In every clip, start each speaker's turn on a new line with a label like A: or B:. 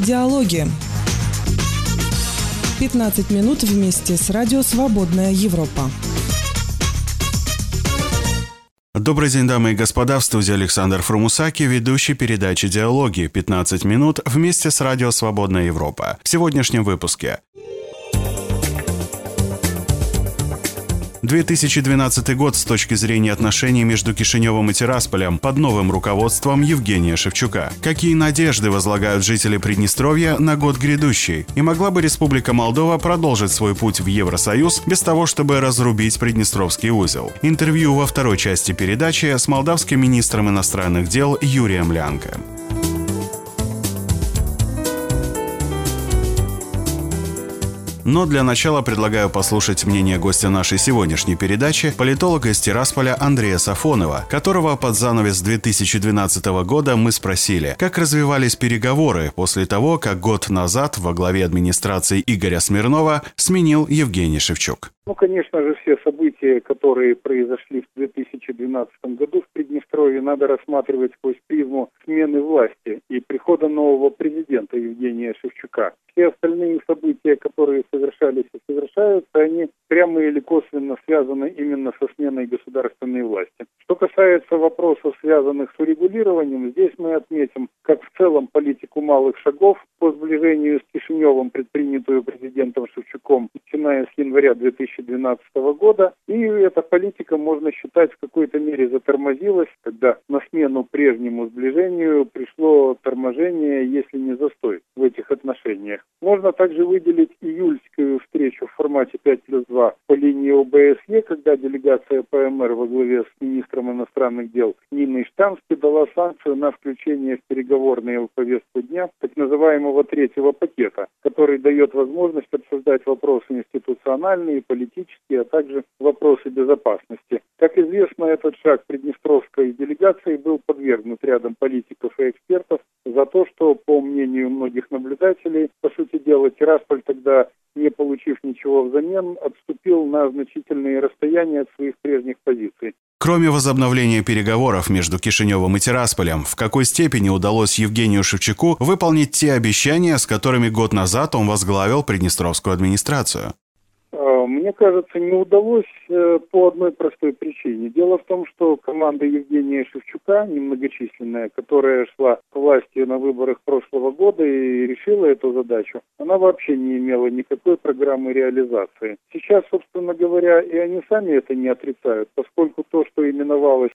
A: Диалоги. 15 минут вместе с радио «Свободная Европа».
B: Добрый день, дамы и господа, в студии Александр Фрумусаки, ведущий передачи «Диалоги». 15 минут вместе с радио «Свободная Европа». В сегодняшнем выпуске. 2012 год с точки зрения отношений между Кишиневым и Тирасполем под новым руководством Евгения Шевчука. Какие надежды возлагают жители Приднестровья на год грядущий? И могла бы Республика Молдова продолжить свой путь в Евросоюз без того, чтобы разрубить Приднестровский узел? Интервью во второй части передачи с молдавским министром иностранных дел Юрием Лянко. Но для начала предлагаю послушать мнение гостя нашей сегодняшней передачи, политолога из Тирасполя Андрея Сафонова, которого под занавес 2012 года мы спросили, как развивались переговоры после того, как год назад во главе администрации Игоря Смирнова сменил Евгений Шевчук.
C: Конечно же, все события, которые произошли в 2012 году в Приднестровье, надо рассматривать сквозь призму смены власти и прихода нового президента Евгения Шевчука. Все остальные события, которые совершались и совершаются, они прямо или косвенно связаны именно со сменой государственной власти. Что касается вопросов, связанных с урегулированием, здесь мы отметим, как в целом политику малых шагов по сближению с Кишиневым, предпринятую президентом Шевчуком, начиная с января 2012 года. И эта политика, можно считать, в какой-то мере затормозилась, когда на смену прежнему сближению пришло торможение, если не застой в этих отношениях. Можно также выделить июльскую встречу в формате 5+2 по линии ОБСЕ, когда делегация ПМР во главе с министром иностранных дел Ниной Штамски дала санкцию на включение в переговорную повестку дня так называемого третьего пакета, который дает возможность обсуждать вопросы институциональные, политические, а также вопросы безопасности. Как известно, этот шаг приднестровской делегации был подвергнут рядом политиков и экспертов за то, что, по мнению многих наблюдателей, по сути дела, Тирасполь тогда, не получив ничего взамен, отступил на значительные расстояния от своих прежних позиций.
B: Кроме возобновления переговоров между Кишиневым и Тирасполем, в какой степени удалось Евгению Шевчуку выполнить те обещания, с которыми год назад он возглавил Приднестровскую администрацию?
C: Мне кажется, не удалось по одной простой причине. Дело в том, что команда Евгения Шевчука, немногочисленная, которая шла к власти на выборах прошлого года и решила эту задачу, она вообще не имела никакой программы реализации. Сейчас, собственно говоря, и они сами это не отрицают, поскольку то, что именовалось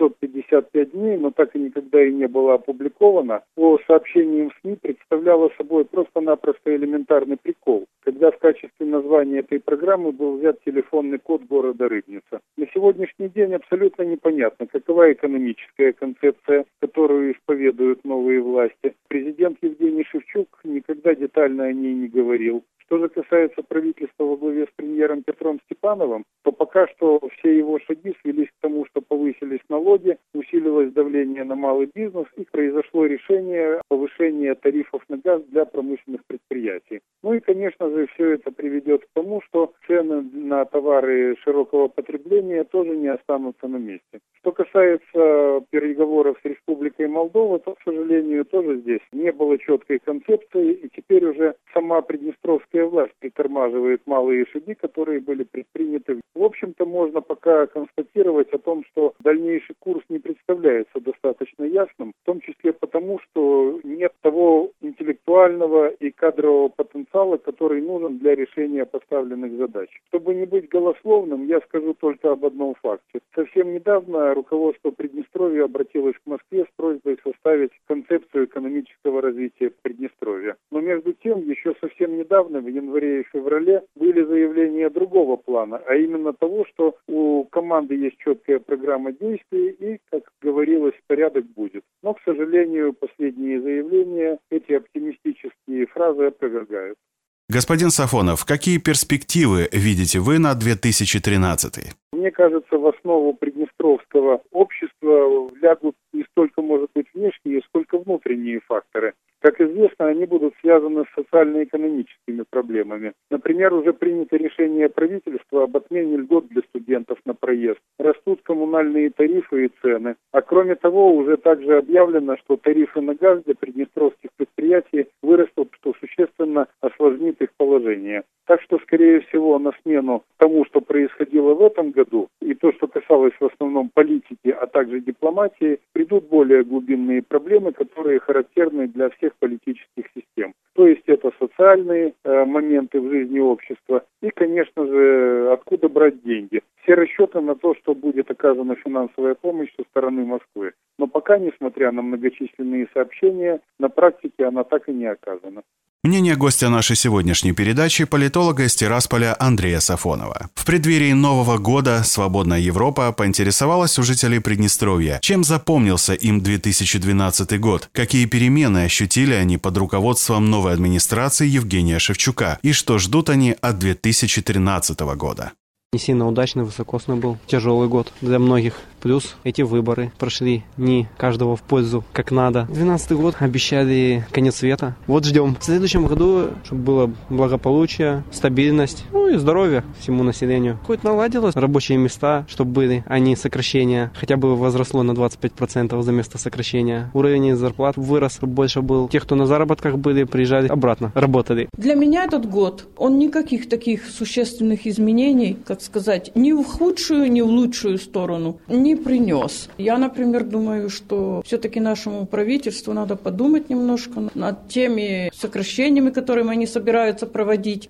C: 555 дней, но так и никогда и не было опубликовано, по сообщениям СМИ представляло собой просто-напросто элементарный прикол, когда в качестве названия этой программы был взят телефонный код города Рыбница. На сегодняшний день абсолютно непонятно, какова экономическая концепция, которую исповедуют новые власти. Президент Евгений Шевчук никогда детально о ней не говорил. Что же касается правительства во главе с премьером Петром Степановым, то пока что все его шаги свелись к тому, что повысились налоги, усилилось давление на малый бизнес и произошло решение повышения тарифов на газ для промышленных предприятий. Ну и, конечно же, все это приведет к тому, что цены на товары широкого потребления тоже не останутся на месте. Что касается переговоров с Республикой Молдова, то, к сожалению, тоже здесь не было четкой концепции, и теперь уже сама Приднестровская власть притормаживает малые шаги, которые были предприняты. В общем-то, можно пока констатировать о том, что дальнейший курс не представляется достаточно ясным, в том числе потому, что нет того интеллектуального и кадрового потенциала, который нужен для решения поставленных задач. Чтобы не быть голословным, я скажу только об одном факте. Совсем недавно руководство Приднестровья обратилось к Москве с просьбой составить концепцию экономического развития Приднестровья. Но между тем, еще совсем недавно, в январе и феврале, были заявления другого плана, а именно того, что у команды есть четкая программа действий и, как говорилось, порядок будет. Но, к сожалению, последние заявления эти оптимистические фразы опровергают.
B: Господин Сафонов, какие перспективы видите вы на 2013?
C: Мне кажется, в основу приднестровского общества лягут не столько, может быть, внешние, сколько внутренние факторы. Как известно, они будут связаны с социально-экономическими проблемами. Например, уже принято решение правительства об отмене льгот для студентов на проезд. Растут коммунальные тарифы и цены. А кроме того, уже также объявлено, что тарифы на газ для приднестровских предприятий вырастут, что существенно осложнит их положение. Так что, скорее всего, на смену тому, что происходило в этом году, и то, что касалось в основном политики, а также дипломатии, придут более глубинные проблемы, которые характерны для всех политических систем. То есть это социальные моменты в жизни общества и, конечно же, откуда брать деньги. Все расчеты на то, что будет оказана финансовая помощь со стороны Москвы. Но пока, несмотря на многочисленные сообщения, на практике она так и не оказана.
B: Мнение гостя нашей сегодняшней передачи – политолога из Тирасполя Андрея Сафонова. В преддверии Нового года «Свободная Европа» поинтересовалась у жителей Приднестровья, чем запомнился им 2012 год, какие перемены ощутили они под руководством новой администрации Евгения Шевчука и что ждут они от 2013 года.
D: Не сильно удачный, высокосный был. Тяжелый год для многих. Плюс эти выборы прошли не каждого в пользу, как надо. 2012 год обещали конец света. Вот ждем. В следующем году, чтобы было благополучие, стабильность, и здоровье всему населению. Хоть наладилось рабочие места, чтобы были, а не сокращения. Хотя бы возросло на 25% за место сокращения. Уровень зарплат вырос, больше был. Те, кто на заработках были, приезжали обратно, работали.
E: Для меня этот год, он никаких таких существенных изменений, как сказать, ни в худшую, ни в лучшую сторону не принес. Я, например, думаю, что все-таки нашему правительству надо подумать немножко над теми сокращениями, которые они собираются проводить.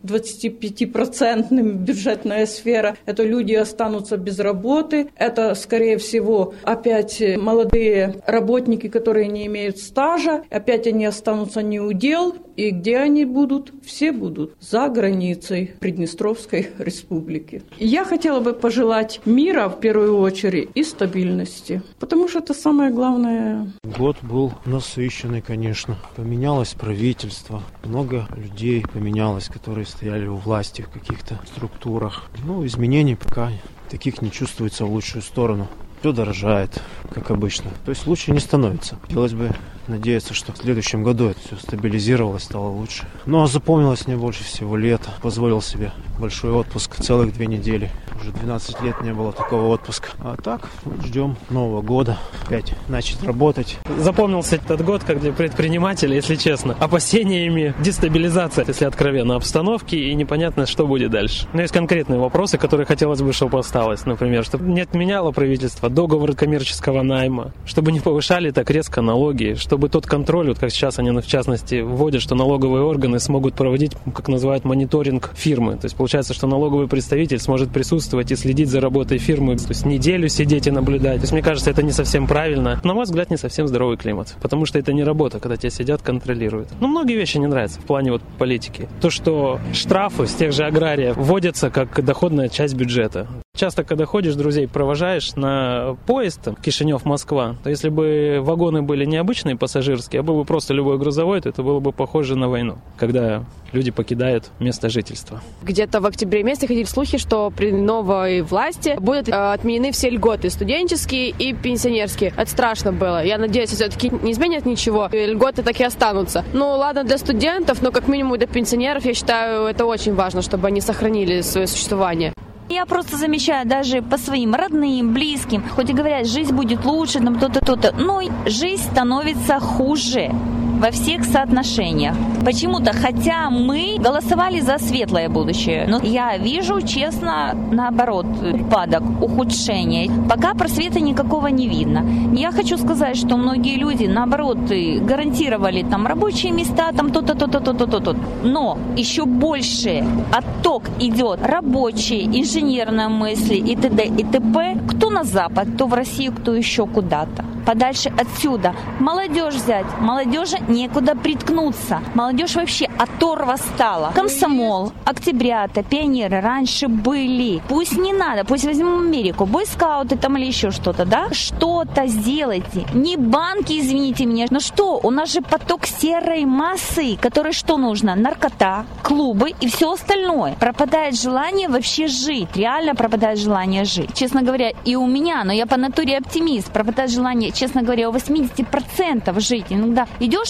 E: 25% бюджетная сфера. Это люди останутся без работы. Это, скорее всего, опять молодые работники, которые не имеют стажа. Опять они останутся неудел. И где они будут? Все будут за границей Приднестровской республики. Я хотела бы пожелать мира, в первую очередь, и стабильности. Потому что это самое главное.
F: Год был насыщенный, конечно. Поменялось правительство. Много людей поменялось, которые стояли у власти в каких-то структурах. Изменений пока таких не чувствуется в лучшую сторону. Все дорожает, как обычно. То есть лучше не становится. Хотелось бы надеяться, что в следующем году это все стабилизировалось, стало лучше. А запомнилось мне больше всего лето. Позволил себе большой отпуск, целых 2 недели. Уже 12 лет не было такого отпуска. А так, ждем Нового года. Опять начать работать.
G: Запомнился этот год как для предпринимателя, если честно. Опасениями, дестабилизация, если откровенно, обстановки и непонятно, что будет дальше. Но есть конкретные вопросы, которые хотелось бы, чтобы осталось. Например, чтобы не отменяло правительство договор коммерческого найма, чтобы не повышали так резко налоги, чтобы тот контроль, вот как сейчас они в частности вводят, что налоговые органы смогут проводить, как называют, мониторинг фирмы. То есть получается, что налоговый представитель сможет присутствовать и следить за работой фирмы, то есть неделю сидеть и наблюдать. То есть мне кажется, это не совсем правильно. На мой взгляд, не совсем здоровый климат, потому что это не работа, когда тебя сидят, контролируют. Многие вещи не нравятся в плане политики. То, что штрафы с тех же аграриев вводятся как доходная часть бюджета. Часто, когда ходишь, друзей провожаешь на поезд Кишинев-Москва, то если бы вагоны были не обычные пассажирские, а был бы просто любой грузовой, то это было бы похоже на войну, когда люди покидают место жительства.
H: Где-то в октябре месяце ходили слухи, что при новой власти будут отменены все льготы, студенческие и пенсионерские. Это страшно было. Я надеюсь, все-таки не изменят ничего, и льготы так и останутся. Ладно, для студентов, но как минимум для пенсионеров, я считаю, это очень важно, чтобы они сохранили свое существование.
I: Я просто замечаю даже по своим родным, близким, хоть и говорят, жизнь будет лучше, то-то, но жизнь становится хуже во всех соотношениях. Почему-то, хотя мы голосовали за светлое будущее, но я вижу, честно, наоборот, упадок, ухудшение. Пока просвета никакого не видно. Я хочу сказать, что многие люди, наоборот, гарантировали рабочие места, то-то. Но еще больше отток идет рабочие, инженерные мысли и т.д. и т.п. Кто на Запад, кто в Россию, кто еще куда-то. Подальше отсюда. Молодежь взять. Молодежи некуда приткнуться. Молодежь вообще оторва стала. Комсомол, октябрята, пионеры раньше были. Пусть не надо, пусть возьмем Америку, бойскауты или еще что-то, да? Что-то сделайте. Не банки, извините меня, но что? У нас же поток серой массы, которой что нужно? Наркота, клубы и все остальное. Пропадает желание вообще жить. Реально пропадает желание жить. Честно говоря, и у меня, но я по натуре оптимист, пропадает желание, честно говоря, у 80% жить. Иногда идешь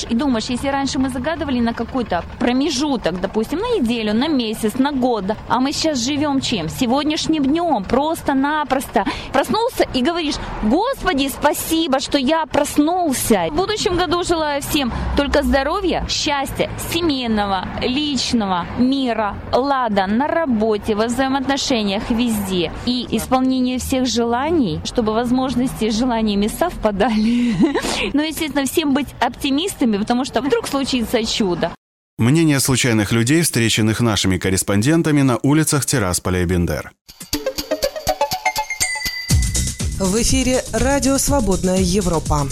I: и думаешь, если раньше мы загадывали на какой-то промежуток, допустим, на неделю, на месяц, на год, а мы сейчас живем чем? Сегодняшним днем, просто-напросто. Проснулся и говоришь: Господи, спасибо, что я проснулся. В будущем году желаю всем только здоровья, счастья, семейного, личного, мира, лада на работе, во взаимоотношениях, везде. И исполнение всех желаний, чтобы возможности с желаниями совпадали. Но, естественно, всем быть оптимистами, потому что вдруг случится чудо.
B: Мнение случайных людей, встреченных нашими корреспондентами на улицах Тирасполя и Бендер.
A: В эфире радио «Свободная Европа».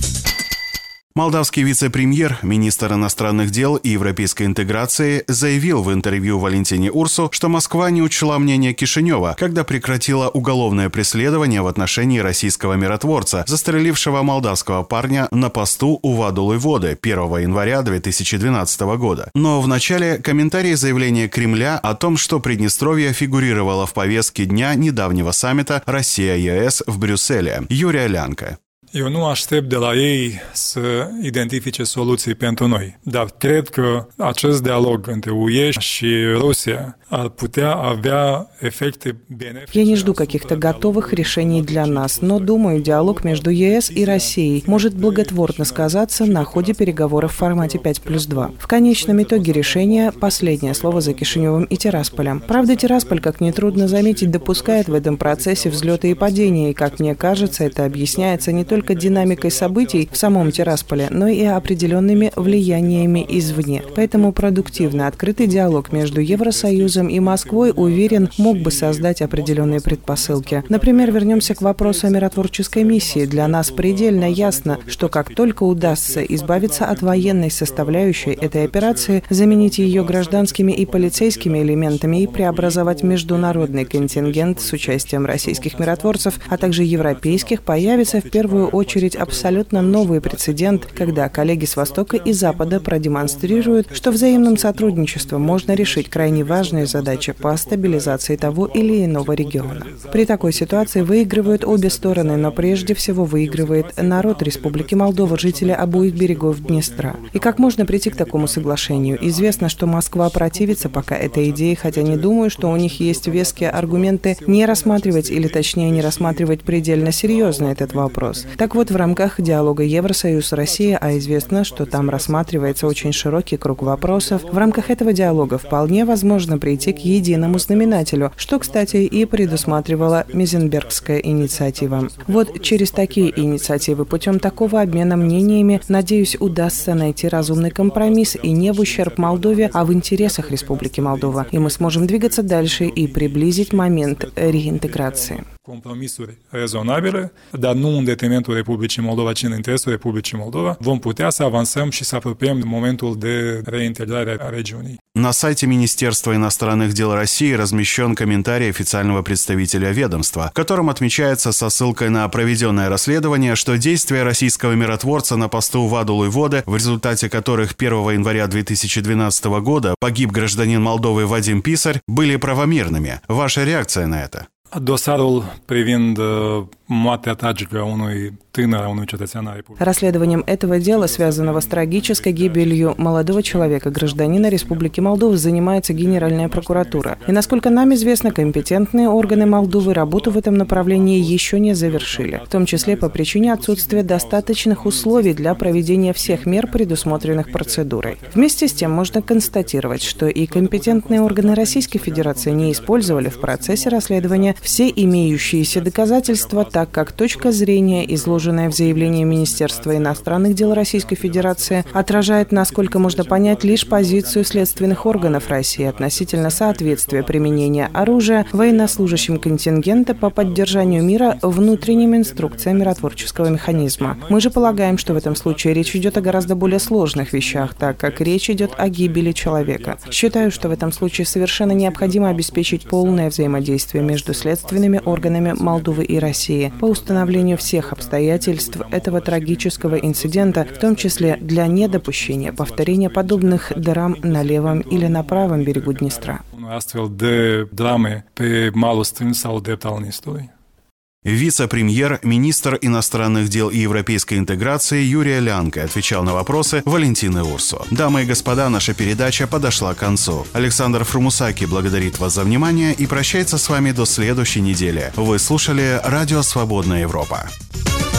B: Молдавский вице-премьер, министр иностранных дел и европейской интеграции заявил в интервью Валентине Урсу, что Москва не учла мнение Кишинева, когда прекратила уголовное преследование в отношении российского миротворца, застрелившего молдавского парня на посту у Вадулы Воды 1 января 2012 года. Но в начале комментарии заявления Кремля о том, что Приднестровье фигурировало в повестке дня недавнего саммита Россия-ЕС в Брюсселе. Юрия Лянка.
J: Eu nu aștept de la ei să identifice soluții pentru noi, dar cred că acest dialog între UE și Rusia ar putea avea эффекты benefice.
A: Я не жду каких-то готовых решений для нас, но думаю, диалог между ЕС и Россией может благотворно сказаться на ходе переговоров в формате 5+2. В конечном итоге решение – последнее слово за Кишиневым и Тирасполем. Правда, Тирасполь, как нетрудно заметить, допускает в этом процессе взлеты и падения, и, как мне кажется, это объясняется не только динамикой событий в самом Тирасполе, но и определенными влияниями извне. Поэтому продуктивный, открытый диалог между Евросоюзом и Москвой, уверен, мог бы создать определенные предпосылки. Например, вернемся к вопросу о миротворческой миссии. Для нас предельно ясно, что как только удастся избавиться от военной составляющей этой операции, заменить ее гражданскими и полицейскими элементами и преобразовать международный контингент с участием российских миротворцев, а также европейских, появится в первую очередь абсолютно новый прецедент, когда коллеги с Востока и Запада продемонстрируют, что взаимным сотрудничеством можно решить крайне важные задачи по стабилизации того или иного региона. При такой ситуации выигрывают обе стороны, но прежде всего выигрывает народ Республики Молдова, жители обоих берегов Днестра. И как можно прийти к такому соглашению? Известно, что Москва противится пока этой идее, хотя не думаю, что у них есть веские аргументы не рассматривать, или точнее не рассматривать предельно серьезно этот вопрос. Так вот, в рамках диалога Евросоюз-Россия, а известно, что там рассматривается очень широкий круг вопросов, в рамках этого диалога вполне возможно прийти к единому знаменателю, что, кстати, и предусматривала Мезенбергская инициатива. Вот через такие инициативы, путем такого обмена мнениями, надеюсь, удастся найти разумный компромисс и не в ущерб Молдове, а в интересах Республики Молдова. И мы сможем двигаться дальше и приблизить момент реинтеграции.
J: Compromisuri rezonabile, dar nu în detrimentul Republicii Moldova, ci în interesul Republicii Moldova, vom putea să avansăm și să apropiem momentul de reintegrare a regiunii.
B: На сайте Министерства иностранных дел России размещен комментарий официального представителя ведомства, в котором отмечается со ссылкой на проведенное расследование, что действия российского миротворца на посту Вадулы Воды, в результате которых 1 января 2012 года погиб гражданин Молдовы Вадим Писарь, были правомерными. Ваша реакция на это?
J: Dosarul privind moartea tragică a unui tânăr, a unui cetățean al Republicii.
A: Расследованием этого дела, связанного с трагической гибелью молодого человека, гражданина Республики Молдова, занимается Генеральная прокуратура. И, насколько нам известно, компетентные органы Молдовы работу в этом направлении еще не завершили, в том числе по причине отсутствия достаточных условий для проведения всех мер, предусмотренных процедурой. Вместе с тем можно констатировать, что и компетентные органы Российской Федерации не использовали в процессе расследования все имеющиеся доказательства, так как точка зрения, изложенная в заявлении Министерства иностранных дел Российской Федерации, отражает, насколько можно понять, лишь позицию следственных органов России относительно соответствия применения оружия военнослужащим контингента по поддержанию мира внутренним инструкциям миротворческого механизма. Мы же полагаем, что в этом случае речь идет о гораздо более сложных вещах, так как речь идет о гибели человека. Считаю, что в этом случае совершенно необходимо обеспечить полное взаимодействие между следственными органами Молдовы и России по установлению всех обстоятельств этого трагического инцидента, в том числе для недопущения повторения подобных драм на левом или на правом берегу Днестра.
J: Astfel de drame pe malul stâng sau drept al Nistrului.
B: Вице-премьер, министр иностранных дел и европейской интеграции Юрий Лянка отвечал на вопросы Валентины Урсу. Дамы и господа, наша передача подошла к концу. Александр Фрумусаки благодарит вас за внимание и прощается с вами до следующей недели. Вы слушали Радио Свободная Европа.